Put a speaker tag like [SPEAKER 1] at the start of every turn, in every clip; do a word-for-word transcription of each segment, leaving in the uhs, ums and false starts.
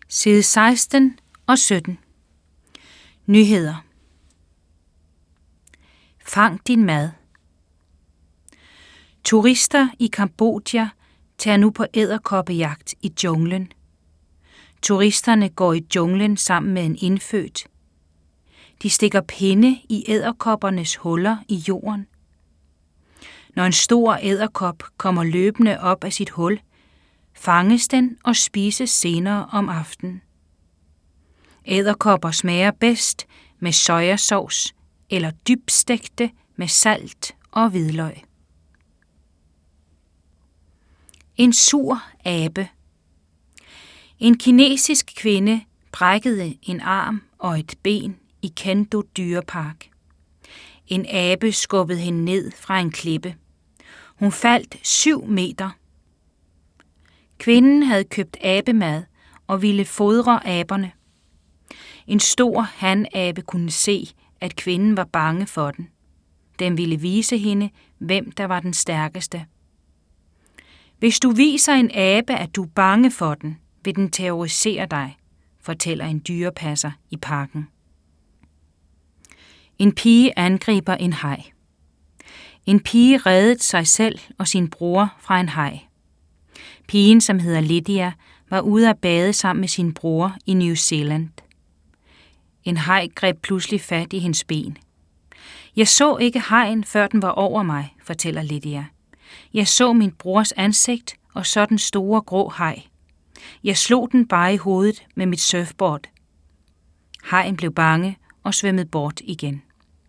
[SPEAKER 1] Side seksten og sytten. Nyheder. Fang din mad. Turister i Cambodja tager nu på edderkoppejagt i junglen. Turisterne går i junglen sammen med en indfødt. De stikker pinde i edderkoppernes huller i jorden. Når en stor edderkop kommer løbende op af sit hul, fanges den og spises senere om aftenen. Edderkopper smager bedst med sojasauce eller dybstegte med salt og hvidløg. En sur abe. En kinesisk kvinde brækkede en arm og et ben i Kendo dyrepark. En abe skubbede hende ned fra en klippe. Hun faldt syv meter. Kvinden havde købt abemad og ville fodre aberne. En stor hanabe kunne se, at kvinden var bange for den. Den ville vise hende, hvem der var den stærkeste. Hvis du viser en abe, at du er bange for den, vil den terrorisere dig, fortæller en dyrepasser i parken. En pige angriber en haj. En pige reddede sig selv og sin bror fra en haj. Pigen, som hedder Lydia, var ude at bade sammen med sin bror i New Zealand. En haj greb pludselig fat i hendes ben. Jeg så ikke hajen, før den var over mig, fortæller Lydia. Jeg så min brors ansigt og så den store grå haj. Jeg slog den bare i hovedet med mit surfboard. Hajen blev bange og svømmede bort igen.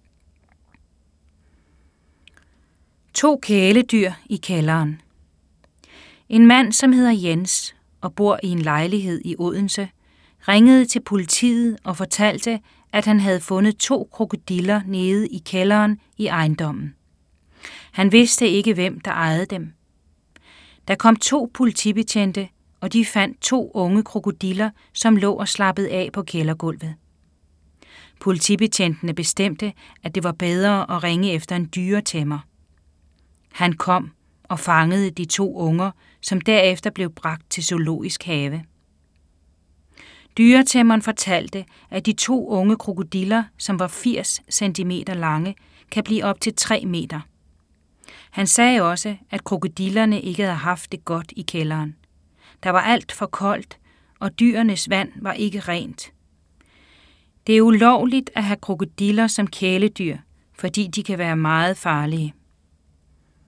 [SPEAKER 1] To kæledyr i kælderen. En mand, som hedder Jens og bor i en lejlighed i Odense, ringede til politiet og fortalte, at han havde fundet to krokodiller nede i kælderen i ejendommen. Han vidste ikke, hvem der ejede dem. Der kom to politibetjente, og de fandt to unge krokodiller, som lå og slappede af på kældergulvet. Politibetjentene bestemte, at det var bedre at ringe efter en dyretæmmer. Han kom og fangede de to unger, som derefter blev bragt til zoologisk have. Dyretæmmeren fortalte, at de to unge krokodiller, som var firs centimeter lange, kan blive op til tre meter. Han sagde også, at krokodillerne ikke havde haft det godt i kælderen. Der var alt for koldt, og dyrenes vand var ikke rent. Det er ulovligt at have krokodiller som kæledyr, fordi de kan være meget farlige.